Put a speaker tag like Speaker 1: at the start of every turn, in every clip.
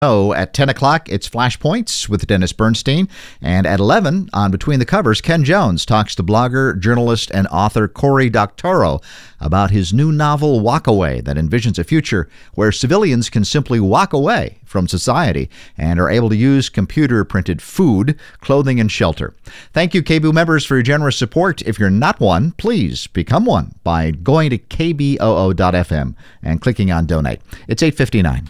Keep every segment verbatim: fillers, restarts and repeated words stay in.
Speaker 1: Oh, at ten o'clock, it's Flashpoints with Dennis Bernstein. And at eleven, on Between the Covers, Ken Jones talks to blogger, journalist, and author Cory Doctorow about his new novel, Walk Away, that envisions a future where civilians can simply walk away from society and are able to use computer-printed food, clothing, and shelter. Thank you, K B O O members, for your generous support. If you're not one, please become one by going to k b o o dot f m and clicking on Donate. It's eight fifty-nine.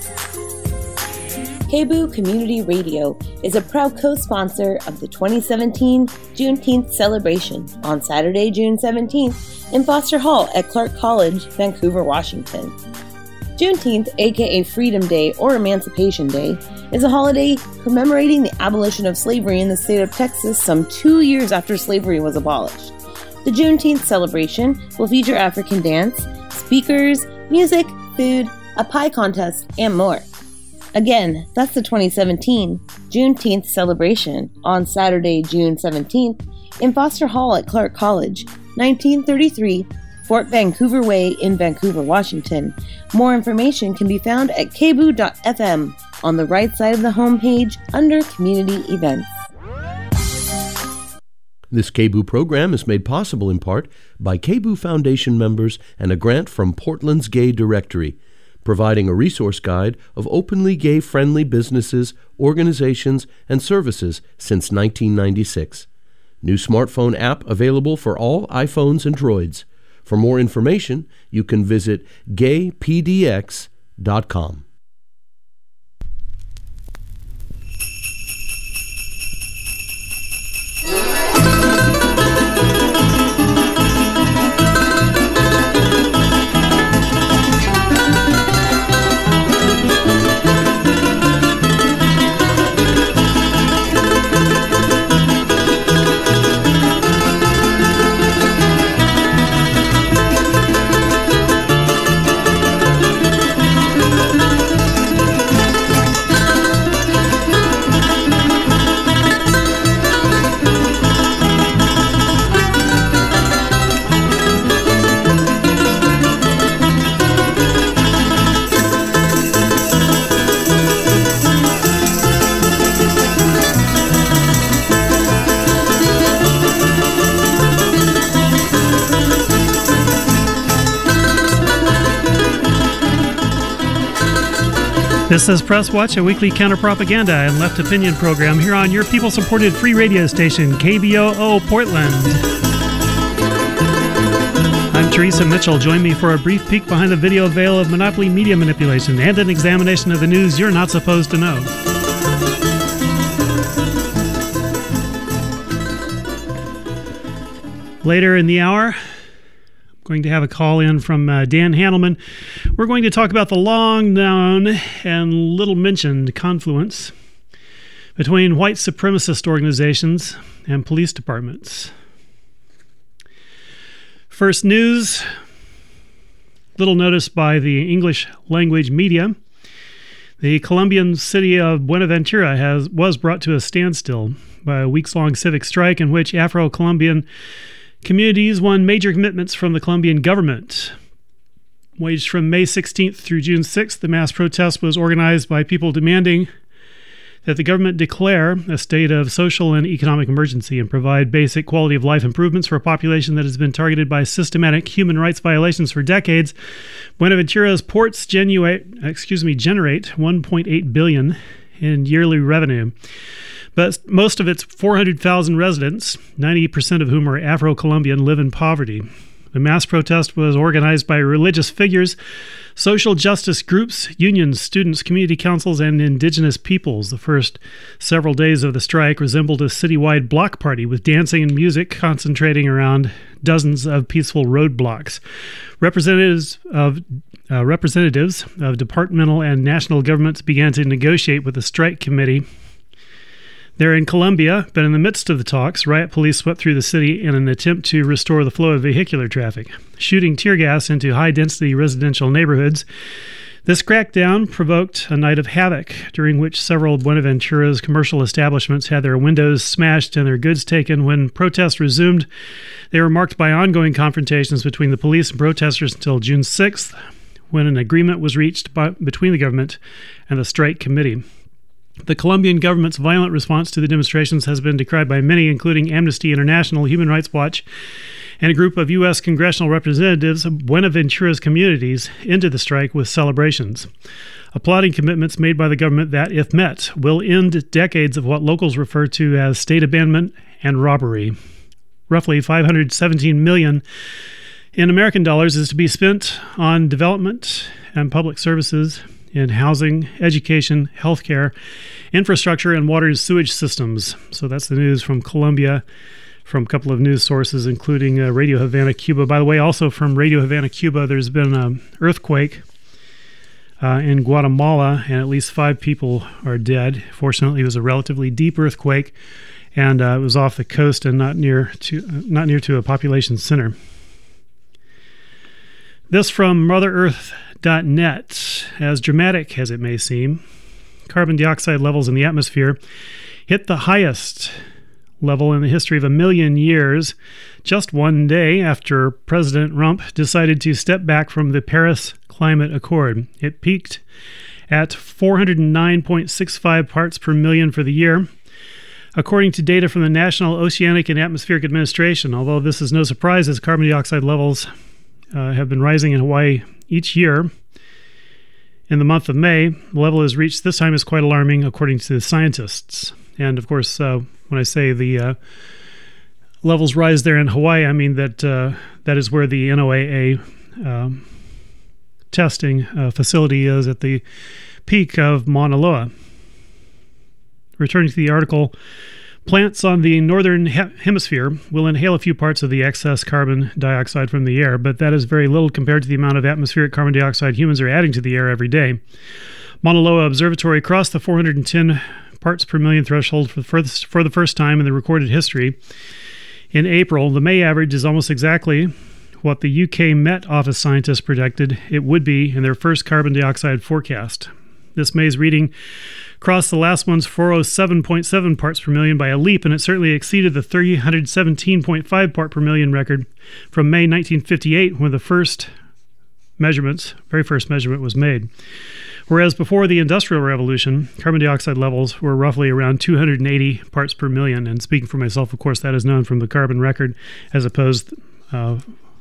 Speaker 2: K B O O Community Radio is a proud co-sponsor of the twenty seventeen Juneteenth celebration on Saturday, June seventeenth in Foster Hall at Clark College, Vancouver, Washington. Juneteenth, aka Freedom Day or Emancipation Day, is a holiday commemorating the abolition of slavery in the state of Texas some two years after slavery was abolished. The Juneteenth celebration will feature African dance, speakers, music, food, a pie contest, and more. Again, that's the twenty seventeen Juneteenth celebration on Saturday, June seventeenth in Foster Hall at Clark College, nineteen thirty-three Fort Vancouver Way in Vancouver, Washington. More information can be found at k b o o dot f m on the right side of the homepage under Community Events.
Speaker 3: This K B O O program is made possible in part by K B O O Foundation members and a grant from Portland's Gay Directory, providing a resource guide of openly gay-friendly businesses, organizations, and services since nineteen ninety-six. New smartphone app available for all iPhones and Droids. For more information, you can visit gay p d x dot com.
Speaker 4: This is Press Watch, a weekly counter-propaganda and left opinion program here on your people-supported free radio station, K B O O Portland. I'm Teresa Mitchell. Join me for a brief peek behind the video veil of monopoly media manipulation and an examination of the news you're not supposed to know. Later in the hour, going to have a call in from uh, Dan Handelman. We're going to talk about the long known and little mentioned confluence between white supremacist organizations and police departments. First news, little notice by the English language media. The Colombian city of Buenaventura has was brought to a standstill by a weeks-long civic strike in which Afro-Colombian communities won major commitments from the Colombian government. Waged from May sixteenth through June sixth, the mass protest was organized by people demanding that the government declare a state of social and economic emergency and provide basic quality of life improvements for a population that has been targeted by systematic human rights violations for decades. Buenaventura's ports genuate, excuse me, generate one point eight billion dollars in yearly revenue. But most of its four hundred thousand residents, ninety percent of whom are Afro-Colombian, live in poverty. The mass protest was organized by religious figures, social justice groups, unions, students, community councils, and indigenous peoples. The first several days of the strike resembled a citywide block party with dancing and music concentrating around dozens of peaceful roadblocks. Representatives of uh, representatives of departmental and national governments began to negotiate with the strike committee. They're in Colombia, but in the midst of the talks, riot police swept through the city in an attempt to restore the flow of vehicular traffic, shooting tear gas into high-density residential neighborhoods. This crackdown provoked a night of havoc, during which several of Buenaventura's commercial establishments had their windows smashed and their goods taken. When protests resumed, they were marked by ongoing confrontations between the police and protesters until June sixth, when an agreement was reached by, between the government and the strike committee. The Colombian government's violent response to the demonstrations has been decried by many, including Amnesty International, Human Rights Watch, and a group of U S congressional representatives of Buenaventura's communities into the strike with celebrations, applauding commitments made by the government that, if met, will end decades of what locals refer to as state abandonment and robbery. Roughly five hundred seventeen million dollars in American dollars is to be spent on development and public services in housing, education, healthcare, infrastructure, and water and sewage systems. So that's the news from Colombia, from a couple of news sources, including uh, Radio Havana, Cuba. By the way, also from Radio Havana, Cuba, there's been an earthquake uh, in Guatemala, and at least five people are dead. Fortunately, it was a relatively deep earthquake, and uh, it was off the coast and not near to uh, not near to a population center. This from Mother Earth dot net. As dramatic as it may seem, carbon dioxide levels in the atmosphere hit the highest level in the history of a million years just one day after President Trump decided to step back from the Paris Climate Accord. It peaked at four hundred nine point six five parts per million for the year, according to data from the National Oceanic and Atmospheric Administration. Although this is no surprise, as carbon dioxide levels uh, have been rising in Hawaii each year. In the month of May, the level is reached this time is quite alarming, according to the scientists. And of course, uh, when I say the uh, levels rise there in Hawaii, I mean that uh, that is where the N O A A um, testing uh, facility is at the peak of Mauna Loa. Returning to the article, plants on the northern he- hemisphere will inhale a few parts of the excess carbon dioxide from the air, but that is very little compared to the amount of atmospheric carbon dioxide humans are adding to the air every day. Mauna Loa Observatory crossed the four hundred ten parts per million threshold for the, first, for the first time in the recorded history. In April, the May average is almost exactly what the U K Met Office scientists predicted it would be in their first carbon dioxide forecast. This May's reading crossed the last one's four hundred seven point seven parts per million by a leap, and it certainly exceeded the three hundred seventeen point five part per million record from May nineteen fifty-eight, when the first measurements, very first measurement was made. Whereas before the Industrial Revolution, carbon dioxide levels were roughly around two hundred eighty parts per million. And speaking for myself, of course, that is known from the carbon record as opposed uh,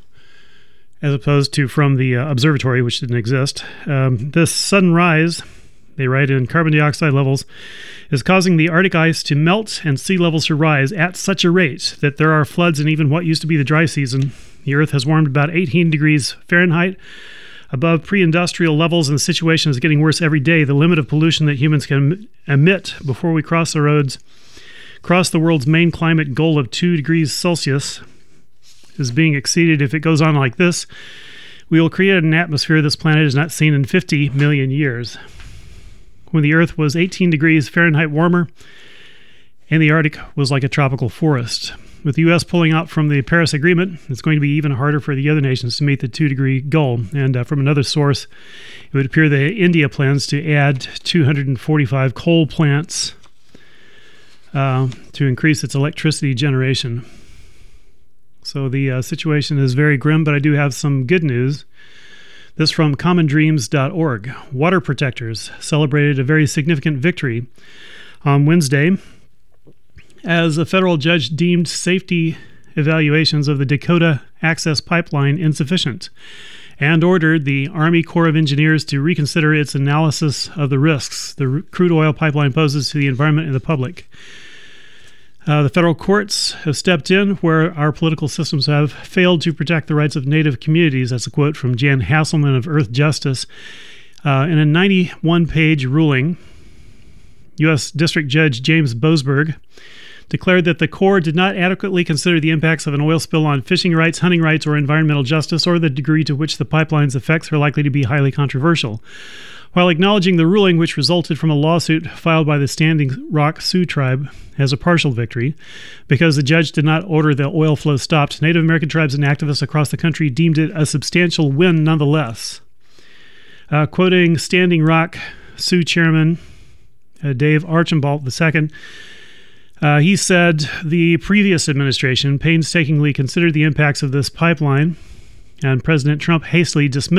Speaker 4: as opposed to from the uh, observatory, which didn't exist. Um, this sudden rise, they write, in carbon dioxide levels is causing the Arctic ice to melt and sea levels to rise at such a rate that there are floods in even what used to be the dry season. The Earth has warmed about eighteen degrees Fahrenheit above pre-industrial levels, and the situation is getting worse every day. The limit of pollution that humans can emit before we cross the roads, cross the world's main climate goal of two degrees Celsius, is being exceeded. If it goes on like this, we will create an atmosphere this planet has not seen in fifty million years. When the Earth was eighteen degrees Fahrenheit warmer, and the Arctic was like a tropical forest. With the U S pulling out from the Paris Agreement, it's going to be even harder for the other nations to meet the two-degree goal. And uh, from another source, it would appear that India plans to add two hundred forty-five coal plants uh, to increase its electricity generation. So the uh, situation is very grim, but I do have some good news. This from common dreams dot org. Water protectors celebrated a very significant victory on Wednesday, as a federal judge deemed safety evaluations of the Dakota Access Pipeline insufficient and ordered the Army Corps of Engineers to reconsider its analysis of the risks the crude oil pipeline poses to the environment and the public. Uh, the federal courts have stepped in where our political systems have failed to protect the rights of Native communities. That's a quote from Jan Hasselman of Earth Justice. Uh, in a ninety-one page ruling, U S District Judge James Boasberg declared that the Corps did not adequately consider the impacts of an oil spill on fishing rights, hunting rights, or environmental justice, or the degree to which the pipeline's effects are likely to be highly controversial. While acknowledging the ruling, which resulted from a lawsuit filed by the Standing Rock Sioux tribe, as a partial victory, because the judge did not order the oil flow stopped, Native American tribes and activists across the country deemed it a substantial win nonetheless. Uh, quoting Standing Rock Sioux chairman uh, Dave Archambault the Second, Uh, he said the previous administration painstakingly considered the impacts of this pipeline, and President Trump hastily dismissed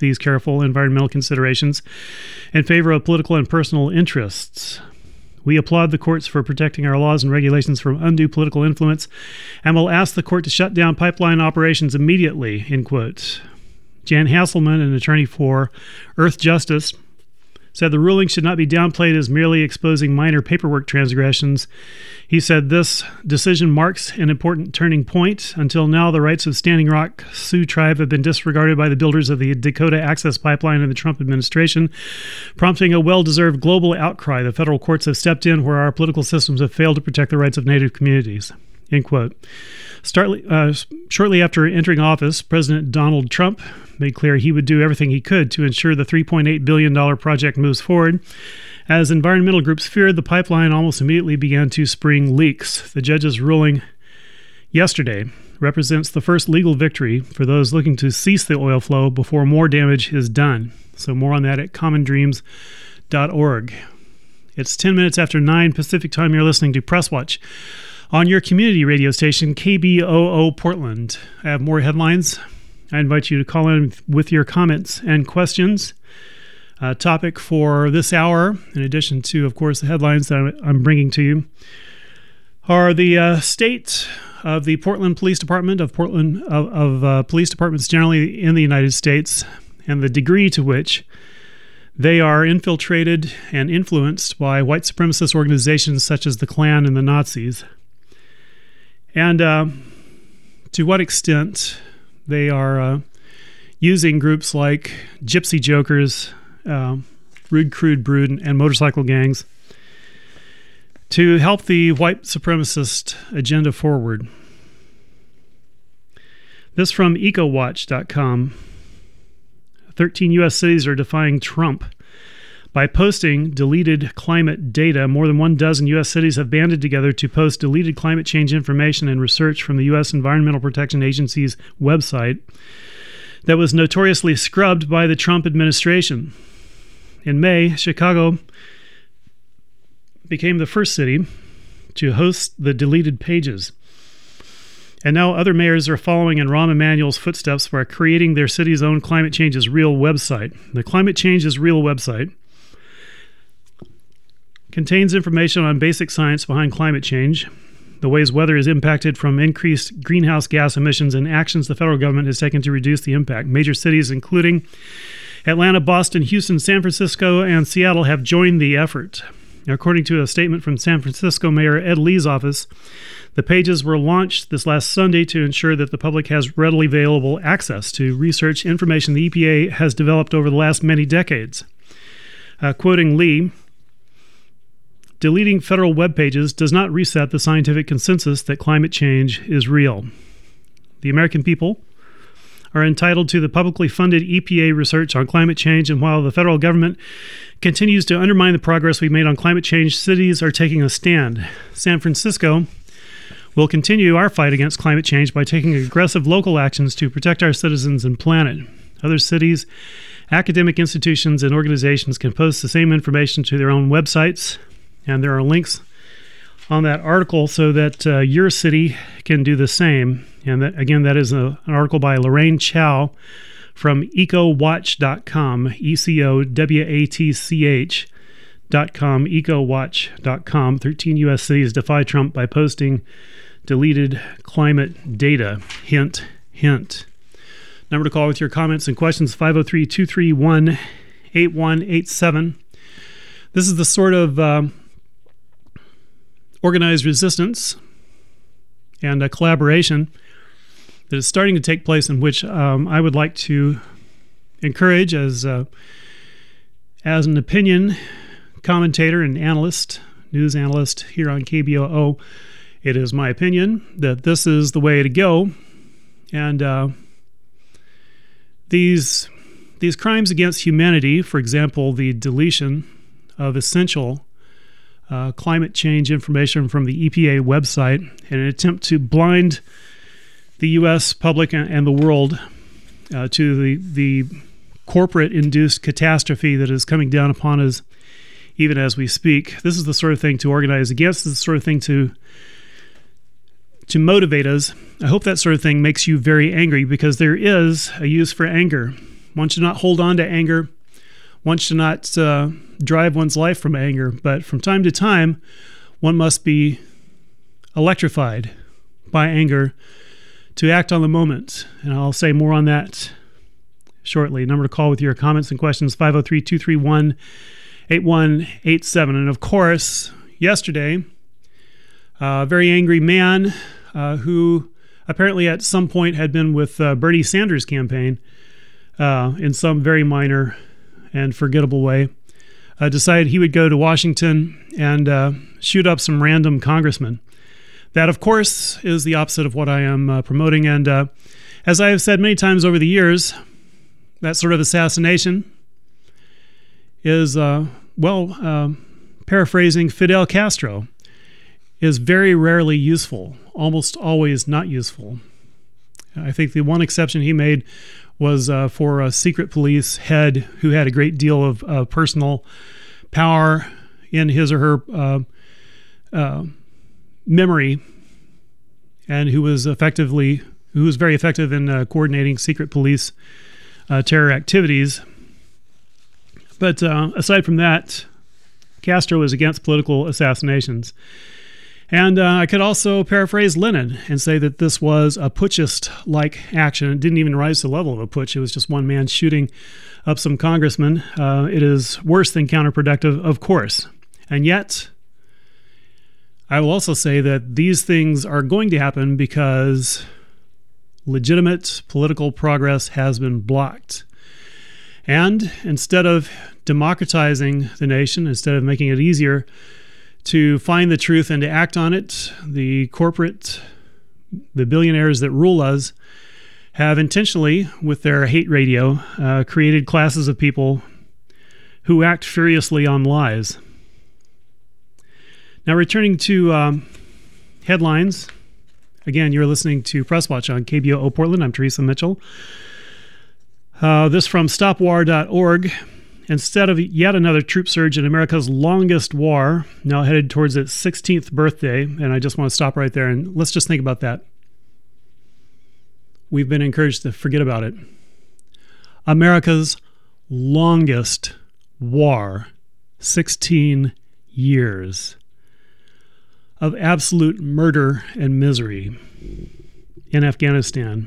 Speaker 4: these careful environmental considerations in favor of political and personal interests. We applaud the courts for protecting our laws and regulations from undue political influence and will ask the court to shut down pipeline operations immediately, end quote. Jan Hasselman, an attorney for Earth Justice, said the ruling should not be downplayed as merely exposing minor paperwork transgressions. He said this decision marks an important turning point. Until now, the rights of Standing Rock Sioux Tribe have been disregarded by the builders of the Dakota Access Pipeline and the Trump administration, prompting a well-deserved global outcry. The federal courts have stepped in where our political systems have failed to protect the rights of Native communities, end quote. Startly, uh, shortly after entering office, President Donald Trump made clear he would do everything he could to ensure the three point eight billion dollars project moves forward. As environmental groups feared, the pipeline almost immediately began to spring leaks. The judge's ruling yesterday represents the first legal victory for those looking to cease the oil flow before more damage is done. So more on that at common dreams dot org. It's ten minutes after nine Pacific time. You're listening to Press Watch on your community radio station, K B O O Portland. I have more headlines. I invite you to call in with your comments and questions. Uh, topic for this hour, in addition to, of course, the headlines that I'm bringing to you, are the uh, state of the Portland Police Department, of Portland of, of uh, police departments generally in the United States, and the degree to which they are infiltrated and influenced by white supremacist organizations such as the Klan and the Nazis. And uh, to what extent they are uh, using groups like Gypsy Jokers, uh, Rude Crude Brood, and motorcycle gangs to help the white supremacist agenda forward. This from eco watch dot com. thirteen U S cities are defying Trump. By posting deleted climate data, more than one dozen U S cities have banded together to post deleted climate change information and research from the U S Environmental Protection Agency's website that was notoriously scrubbed by the Trump administration. In May, Chicago became the first city to host the deleted pages. And now other mayors are following in Rahm Emanuel's footsteps by creating their city's own Climate Change is Real website. The Climate Change is Real website contains information on basic science behind climate change, the ways weather is impacted from increased greenhouse gas emissions, and actions the federal government has taken to reduce the impact. Major cities including Atlanta, Boston, Houston, San Francisco, and Seattle have joined the effort. According to a statement from San Francisco Mayor Ed Lee's office, the pages were launched this last Sunday to ensure that the public has readily available access to research information the E P A has developed over the last many decades. Uh, quoting Lee, deleting federal web pages does not reset the scientific consensus that climate change is real. The American people are entitled to the publicly funded E P A research on climate change, and while the federal government continues to undermine the progress we've made on climate change, cities are taking a stand. San Francisco will continue our fight against climate change by taking aggressive local actions to protect our citizens and planet. Other cities, academic institutions, and organizations can post the same information to their own websites, and there are links on that article so that uh, your city can do the same. And that, again, that is a, an article by Lorraine Chow from eco watch dot com, E C O W A T C H dot com, eco watch dot com. thirteen U S cities defy Trump by posting deleted climate data. Hint, hint. Number to call with your comments and questions, five oh three, two three one, eight one eight seven. This is the sort of uh, organized resistance and a collaboration that is starting to take place, in which um, I would like to encourage as uh, as an opinion commentator and analyst, news analyst here on K B O O. It is my opinion that this is the way to go, and uh, these these crimes against humanity, for example, the deletion of essential uh, climate change information from the E P A website in an attempt to blind the U S public and the world uh, to the the corporate-induced catastrophe that is coming down upon us even as we speak. This is the sort of thing to organize against. This is the sort of thing to to motivate us. I hope that sort of thing makes you very angry, because there is a use for anger. One should not hold on to anger. One should not uh, drive one's life from anger. But from time to time, one must be electrified by anger to act on the moment. And I'll say more on that shortly. Number to call with your comments and questions, five oh three, two three one, eight one eight seven. And of course, yesterday, a very angry man uh, who apparently at some point had been with uh, Bernie Sanders' campaign uh, in some very minor and forgettable way, uh, decided he would go to Washington and uh, shoot up some random congressmen. That, of course, is the opposite of what I am uh, promoting. And uh, as I have said many times over the years, that sort of assassination is, uh, well, uh, paraphrasing Fidel Castro, is very rarely useful, almost always not useful. I think the one exception he made was uh, for a secret police head who had a great deal of uh, personal power in his or her uh, uh, memory, and who was effectively, who was very effective in uh, coordinating secret police uh, terror activities. But uh, aside from that, Castro was against political assassinations. And uh, I could also paraphrase Lenin and say that this was a putschist-like action. It didn't even rise to the level of a putsch. It was just one man shooting up some congressmen. Uh, it is worse than counterproductive, of course. And yet, I will also say that these things are going to happen because legitimate political progress has been blocked. And instead of democratizing the nation, instead of making it easier to find the truth and to act on it, the corporate, the billionaires that rule us have intentionally, with their hate radio, uh, created classes of people who act furiously on lies. Now, returning to um, headlines, again, you're listening to Press Watch on K B O O Portland. I'm Teresa Mitchell. Uh, this from stop war dot org. Instead of yet another troop surge in America's longest war, now headed towards its sixteenth birthday, and I just want to stop right there and let's just think about that. We've been encouraged to forget about it. America's longest war, sixteen years of absolute murder and misery in Afghanistan.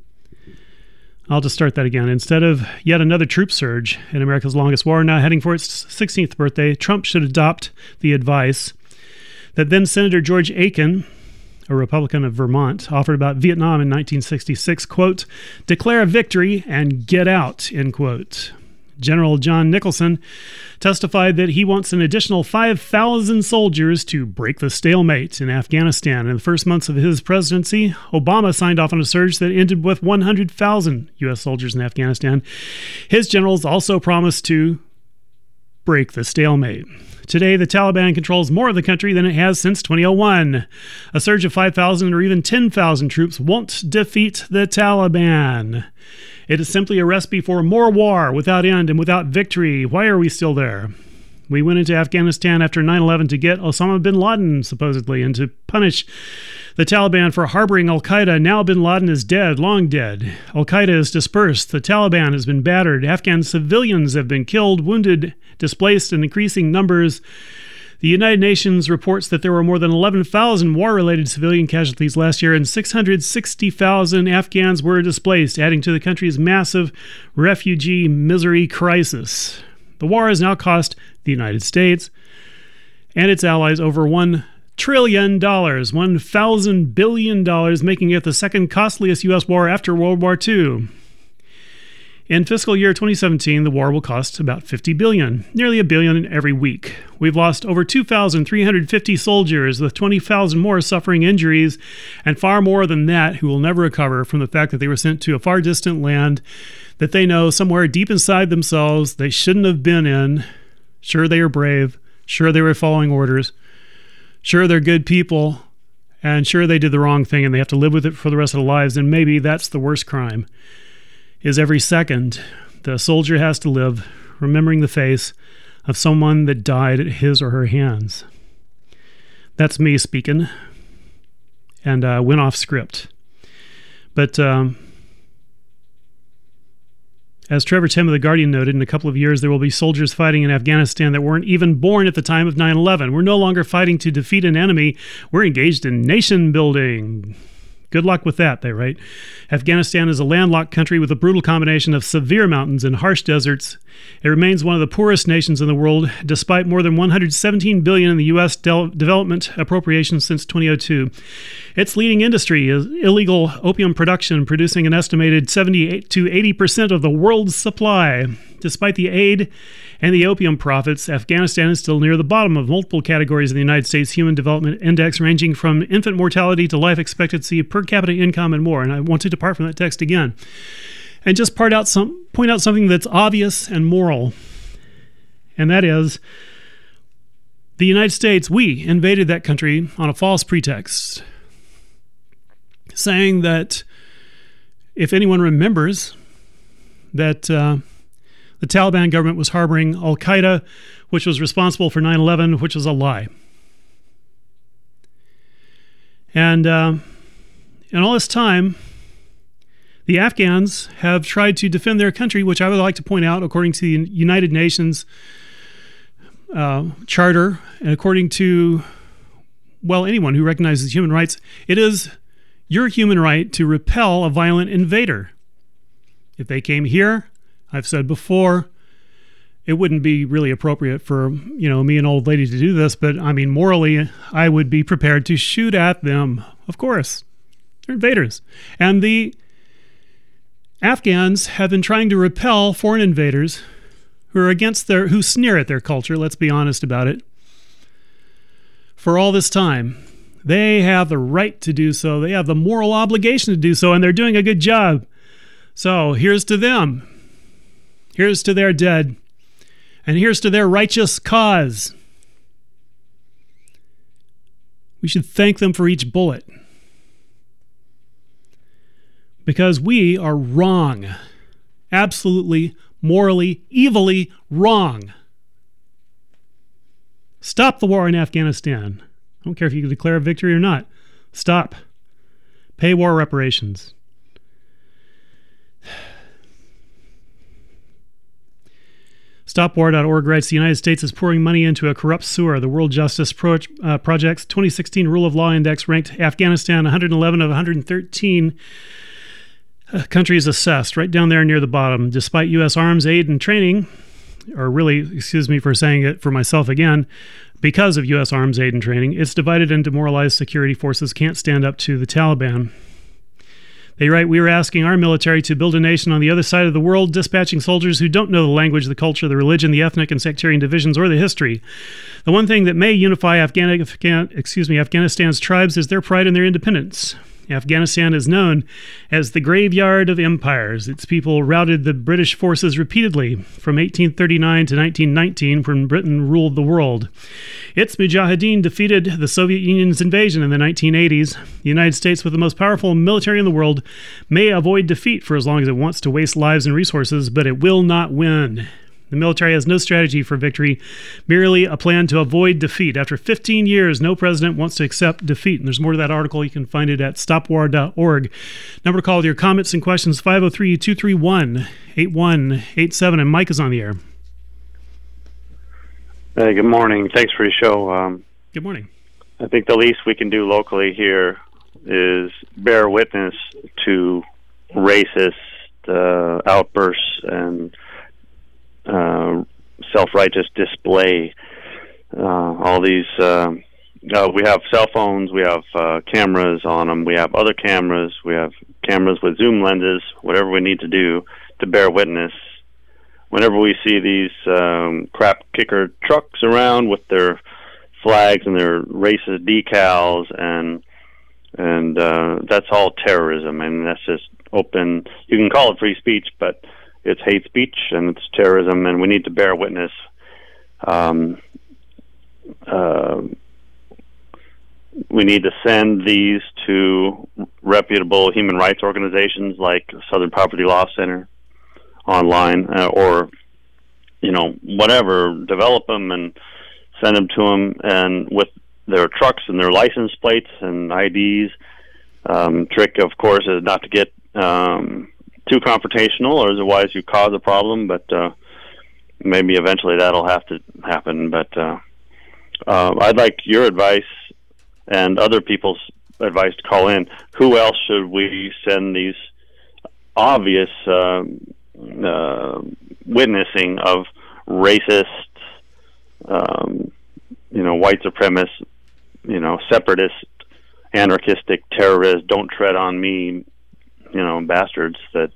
Speaker 4: I'll just start that again. Instead of yet another troop surge in America's longest war, now heading for its sixteenth birthday, Trump should adopt the advice that then Senator George Aiken, a Republican of Vermont, offered about Vietnam in nineteen sixty-six, quote, declare a victory and get out, end quote. General John Nicholson testified that he wants an additional five thousand soldiers to break the stalemate in Afghanistan. In the first months of his presidency, Obama signed off on a surge that ended with one hundred thousand U S soldiers in Afghanistan. His generals also promised to break the stalemate. Today, the Taliban controls more of the country than it has since two thousand one. A surge of five thousand or even ten thousand troops won't defeat the Taliban. It is simply a recipe for more war without end and without victory. Why are we still there? We went into Afghanistan after nine eleven to get Osama bin Laden, supposedly, and to punish the Taliban for harboring al-Qaeda. Now bin Laden is dead, long dead. Al-Qaeda is dispersed. The Taliban has been battered. Afghan civilians have been killed, wounded, displaced in increasing numbers. The United Nations reports that there were more than eleven thousand war-related civilian casualties last year, and six hundred sixty thousand Afghans were displaced, adding to the country's massive refugee misery crisis. The war has now cost the United States and its allies over one trillion dollars, one thousand billion dollars, making it the second costliest U S war after World War Two. In fiscal year twenty seventeen, the war will cost about fifty billion dollars, nearly a billion every week. We've lost over two thousand three hundred fifty soldiers, with twenty thousand more suffering injuries, and far more than that who will never recover from the fact that they were sent to a far distant land that they know somewhere deep inside themselves they shouldn't have been in. Sure, they are brave. Sure, they were following orders. Sure, they're good people. And sure, they did the wrong thing and they have to live with it for the rest of their lives. And maybe that's the worst crime, is every second the soldier has to live remembering the face of someone that died at his or her hands. That's me speaking, and uh, went off script. But um, As Trevor Timm of The Guardian noted, in a couple of years there will be soldiers fighting in Afghanistan that weren't even born at the time of nine eleven. We're no longer fighting to defeat an enemy. We're engaged in nation building. Good luck with that, they write. Afghanistan is a landlocked country with a brutal combination of severe mountains and harsh deserts. It remains one of the poorest nations in the world, despite more than one hundred seventeen billion dollars in the U S de- development appropriations since twenty oh two. Its leading industry is illegal opium production, producing an estimated seventy-eight to eighty percent of the world's supply. Despite the aid and the opium profits, Afghanistan is still near the bottom of multiple categories in the United States Human Development Index, ranging from infant mortality to life expectancy, per capita income, and more. And I want to depart from that text again and just part out some, point out something that's obvious and moral, and that is the United States, we invaded that country on a false pretext, saying that if anyone remembers that uh, the Taliban government was harboring Al-Qaeda, which was responsible for nine eleven, which was a lie. And uh, in all this time, the Afghans have tried to defend their country, which I would like to point out, according to the United Nations uh, Charter, and according to, well, anyone who recognizes human rights, it is your human right to repel a violent invader. If they came here, I've said before, it wouldn't be really appropriate for, you know, me and old lady to do this, but I mean, morally, I would be prepared to shoot at them. Of course, they're invaders. And the Afghans have been trying to repel foreign invaders who are against their, who sneer at their culture, let's be honest about it, for all this time. They have the right to do so. They have the moral obligation to do so, and they're doing a good job. So here's to them. Here's to their dead. And here's to their righteous cause. We should thank them for each bullet. Because we are wrong. Absolutely, morally, evilly wrong. Stop the war in Afghanistan. I don't care if you can declare victory or not. Stop. Pay war reparations. Stop War dot org writes, the United States is pouring money into a corrupt sewer. The World Justice Pro- uh, Project's twenty sixteen Rule of Law Index ranked Afghanistan one hundred eleven of one hundred thirteen uh, countries assessed, right down there near the bottom. Despite U S arms aid and training, or really, excuse me for saying it for myself again, because of U S arms aid and training, its divided and demoralized security forces can't stand up to the Taliban. They write, we were asking our military to build a nation on the other side of the world, dispatching soldiers who don't know the language, the culture, the religion, the ethnic and sectarian divisions, or the history. The one thing that may unify Afghan, Afghan, excuse me, Afghanistan's tribes is their pride and their independence. Afghanistan is known as the graveyard of empires. Its people routed the British forces repeatedly from eighteen thirty-nine to nineteen nineteen, when Britain ruled the world. Its Mujahideen defeated the Soviet Union's invasion in the nineteen eighties. The United States, with the most powerful military in the world, may avoid defeat for as long as it wants to waste lives and resources, but it will not win. The military has no strategy for victory, merely a plan to avoid defeat. After fifteen years, no president wants to accept defeat. And there's more to that article. You can find it at stop war dot org. Number to call with your comments and questions, five oh three, two three one, eight one eight seven. And Mike is on the air.
Speaker 5: Hey, good morning. Thanks for your show. Um,
Speaker 4: good morning.
Speaker 5: I think the least we can do locally here is bear witness to racist uh, outbursts and Uh, self-righteous display. Uh, all these, uh, uh, we have cell phones, we have uh, cameras on them, we have other cameras, we have cameras with zoom lenses, whatever we need to do to bear witness. Whenever we see these um, crap kicker trucks around with their flags and their racist decals, and and uh, that's all terrorism, and that's just open. You can call it free speech, but it's hate speech and it's terrorism, and we need to bear witness. Um, uh, we need to send these to reputable human rights organizations like Southern Poverty Law Center online, uh, or, you know, whatever, develop them and send them to them, and with their trucks and their license plates and I Ds. Um, trick, of course, is not to get um, too confrontational, or otherwise you cause a problem. But uh, maybe eventually that'll have to happen. But uh, uh, I'd like your advice and other people's advice to call in. Who else should we send these obvious uh, uh, witnessing of racist, um, you know, white supremacist, you know, separatist, anarchistic, terrorist, don't tread on me, you know, bastards that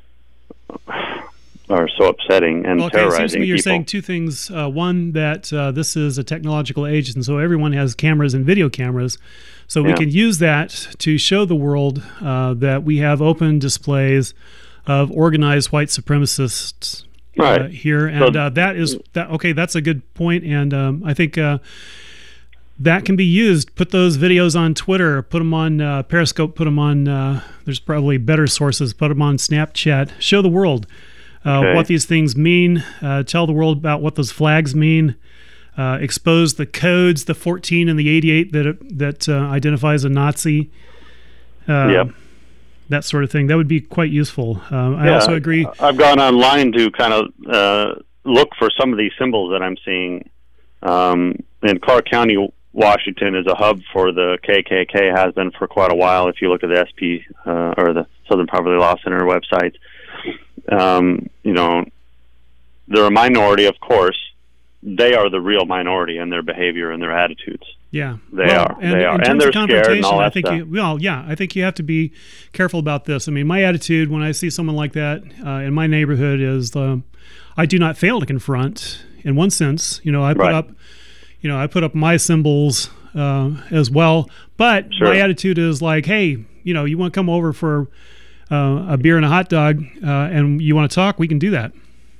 Speaker 5: are so upsetting and
Speaker 4: well, okay,
Speaker 5: terrorizing
Speaker 4: it seems to me you're
Speaker 5: people.
Speaker 4: saying two things. Uh, one, that uh, this is a technological age, and so everyone has cameras and video cameras. So we
Speaker 5: Yeah.
Speaker 4: can use that to show the world uh, that we have open displays of organized white supremacists uh,
Speaker 5: Right.
Speaker 4: here. And
Speaker 5: So-
Speaker 4: uh, that is, that okay, that's a good point. And um, I think uh, that can be used. Put those videos on Twitter, put them on uh, Periscope, put them on, uh, there's probably better sources, put them on Snapchat. Show the world uh,
Speaker 5: Okay.
Speaker 4: what these things mean. Uh, tell the world about what those flags mean. Uh, expose the codes, the fourteen and the eighty-eight that that uh, identifies a Nazi. Uh,
Speaker 5: Yep.
Speaker 4: That sort of thing. That would be quite useful. Um, I
Speaker 5: Yeah,
Speaker 4: also agree.
Speaker 5: I've gone online to kind of uh, look for some of these symbols that I'm seeing. Um, and Clark County, Washington, is a hub for the K K K, has been for quite a while. If you look at the S P uh, or the Southern Poverty Law Center website, um, you know, they're a minority, of course. They are the real minority in their behavior and their attitudes.
Speaker 4: Yeah,
Speaker 5: They
Speaker 4: well,
Speaker 5: are.
Speaker 4: And
Speaker 5: They are.
Speaker 4: in
Speaker 5: And
Speaker 4: terms
Speaker 5: they're
Speaker 4: of
Speaker 5: scared and
Speaker 4: confrontation,
Speaker 5: all
Speaker 4: I
Speaker 5: that
Speaker 4: think
Speaker 5: stuff.
Speaker 4: you, well, yeah, I think you have to be careful about this. I mean, my attitude when I see someone like that uh, in my neighborhood is, um, I do not fail to confront. In one sense, you know, I put
Speaker 5: Right.
Speaker 4: up, you know, I put up my symbols uh, as well. But
Speaker 5: Sure.
Speaker 4: my attitude is like, hey, you know, you want to come over for uh, a beer and a hot dog, uh, and you want to talk, we can do that.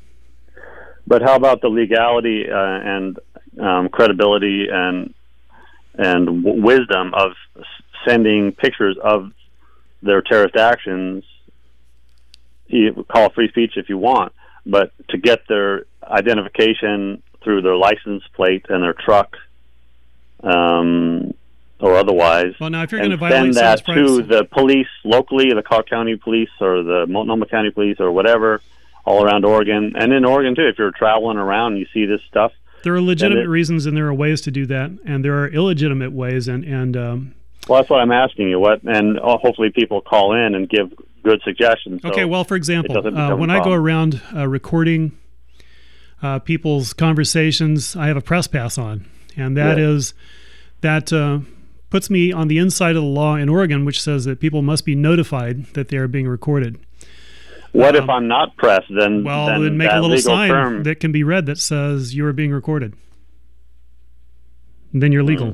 Speaker 5: But how about the legality uh, and um, credibility and and w- wisdom of s- sending pictures of their terrorist actions? You call it free speech if you want, but to get their identification through their license plate and their truck, um, or otherwise,
Speaker 4: Well, now if you're
Speaker 5: and
Speaker 4: going to violate
Speaker 5: send that
Speaker 4: someone's
Speaker 5: to
Speaker 4: privacy,
Speaker 5: the police locally, the Clark County Police or the Multnomah County Police or whatever, all around Oregon, and in Oregon too. If you're traveling around, and you see this stuff.
Speaker 4: there are legitimate
Speaker 5: it-
Speaker 4: reasons and there are ways to do that, and there are illegitimate ways, and and um,
Speaker 5: Well, that's what I'm asking you. What, and uh, hopefully people call in and give good suggestions. So
Speaker 4: okay, well, for example,
Speaker 5: doesn't
Speaker 4: uh,
Speaker 5: become
Speaker 4: when
Speaker 5: a
Speaker 4: I go
Speaker 5: problem.
Speaker 4: around uh, recording uh, people's conversations, I have a press pass on, and that
Speaker 5: Yeah.
Speaker 4: is that uh, puts me on the inside of the law in Oregon, which says that people must be notified that they are being recorded.
Speaker 5: what if
Speaker 4: um,
Speaker 5: I'm not pressed? Then,
Speaker 4: Well,
Speaker 5: then
Speaker 4: then make
Speaker 5: that
Speaker 4: a little
Speaker 5: legal
Speaker 4: sign
Speaker 5: term.
Speaker 4: that can be read that says you are being recorded. And then you're legal.
Speaker 5: Mm.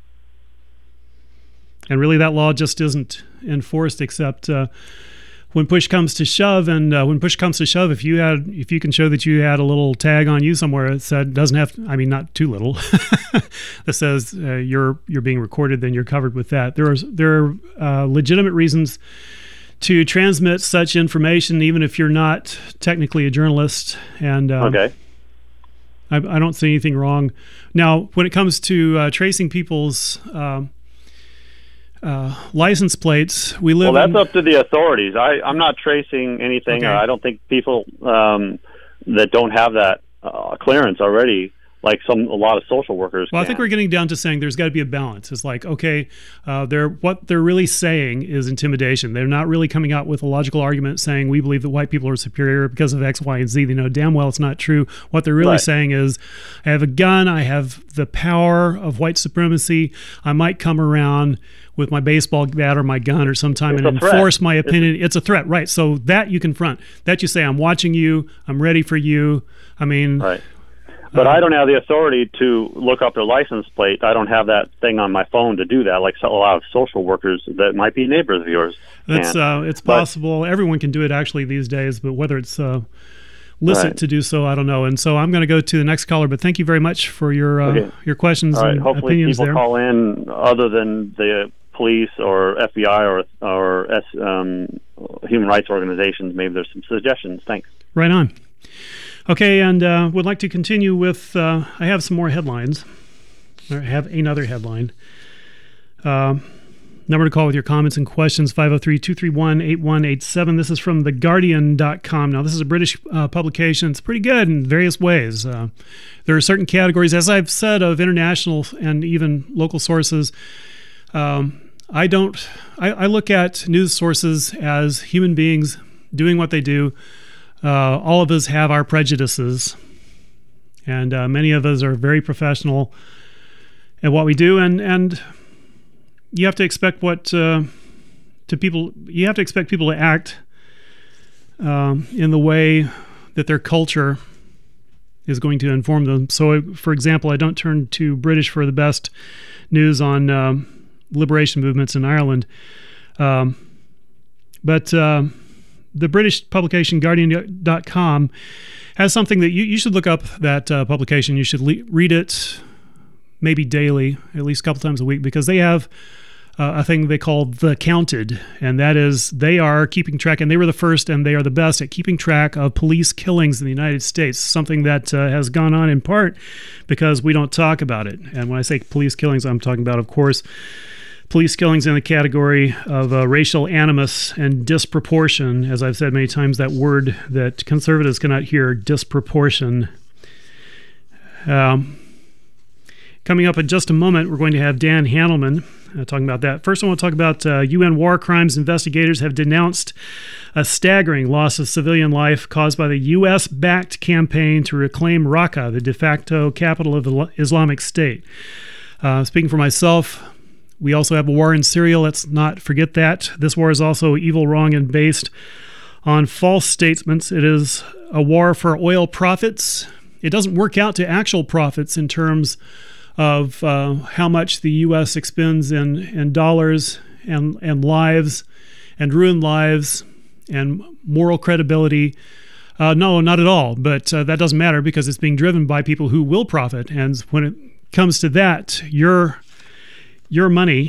Speaker 4: And really, that law just isn't enforced, except uh, when push comes to shove. And uh, when push comes to shove, if you had, if you can show that you had a little tag on you somewhere that said doesn't have, I mean, not too little, that says uh, you're you're being recorded, then you're covered with that. There are there are uh, legitimate reasons to transmit such information, even if you're not technically a journalist. And um,
Speaker 5: Okay.
Speaker 4: I, I don't see anything wrong. Now, when it comes to uh, tracing people's um, uh, license plates, we live
Speaker 5: Well, that's
Speaker 4: in,
Speaker 5: up to the authorities. I, I'm not tracing anything.
Speaker 4: Okay.
Speaker 5: Or I don't think people um, that don't have that uh, clearance already, like some a lot of social workers.
Speaker 4: Well, I
Speaker 5: can.
Speaker 4: think we're getting down to saying there's got to be a balance. It's like, okay, uh, they're what they're really saying is intimidation. They're not really coming out with a logical argument saying we believe that white people are superior because of X, Y, and Z. They know damn well it's not true. What they're really
Speaker 5: Right.
Speaker 4: saying is, I have a gun. I have the power of white supremacy. I might come around with my baseball bat or my gun or sometime
Speaker 5: It's
Speaker 4: and
Speaker 5: a threat.
Speaker 4: enforce my opinion. It's, it's a threat, right? So that you confront. That you say, I'm watching you. I'm ready for you. I mean,
Speaker 5: Right. But
Speaker 4: Uh,
Speaker 5: I don't have the authority to look up their license plate. I don't have that thing on my phone to do that, like so- a lot of social workers that might be neighbors of yours.
Speaker 4: That's
Speaker 5: can.
Speaker 4: uh, it's
Speaker 5: But-
Speaker 4: possible. Everyone can do it actually these days, but whether it's uh, licit
Speaker 5: Right.
Speaker 4: to do so, I don't know. And so I'm going to go to the next caller. But thank you very much for your uh,
Speaker 5: Okay.
Speaker 4: your questions
Speaker 5: All right.
Speaker 4: and
Speaker 5: Hopefully,
Speaker 4: opinions
Speaker 5: people
Speaker 4: there.
Speaker 5: call in other than the police or F B I or or S, um, human rights organizations. Maybe there's some suggestions. Thanks.
Speaker 4: Right on. Okay, and uh, would like to continue with. Uh, I have some more headlines. Or I have another headline. Um Number to call with your comments and questions, five oh three, two three one, eight one eight seven. This is from the guardian dot com. Now, this is a British uh, publication. It's pretty good in various ways. Uh, there are certain categories, as I've said, of international and even local sources. Um, I don't, I, I look at news sources as human beings doing what they do. Uh, all of us have our prejudices, and uh, many of us are very professional at what we do, and, and you have to expect what uh, to people. You have to expect people to act um, in the way that their culture is going to inform them. So, for example, I don't turn to British for the best news on um, liberation movements in Ireland, um, but uh, the British publication guardian dot com has something that you, you should look up. That uh, publication, you should le- read it maybe daily, at least a couple times a week, because they have uh, a thing they call The Counted, and that is they are keeping track, and they were the first and they are the best at keeping track of police killings in the United States, something that uh, has gone on in part because we don't talk about it. And when I say police killings, I'm talking about, of course, police killings in the category of uh, racial animus and disproportion. As I've said many times, that word that conservatives cannot hear, disproportion. Um, coming up in just a moment, we're going to have Dan Handelman uh, talking about that. First, I want to talk about uh, U N war crimes investigators have denounced a staggering loss of civilian life caused by the U S-backed campaign to reclaim Raqqa, the de facto capital of the Islamic State. Uh, speaking for myself, we also have a war in Syria. Let's not forget that. This war is also evil, wrong, and based on false statements. It is a war for oil profits. It doesn't work out to actual profits in terms of uh, how much the U S expends in, in dollars and, and lives and ruined lives and moral credibility. Uh, no, not at all. But uh, that doesn't matter because it's being driven by people who will profit. And when it comes to that, your your money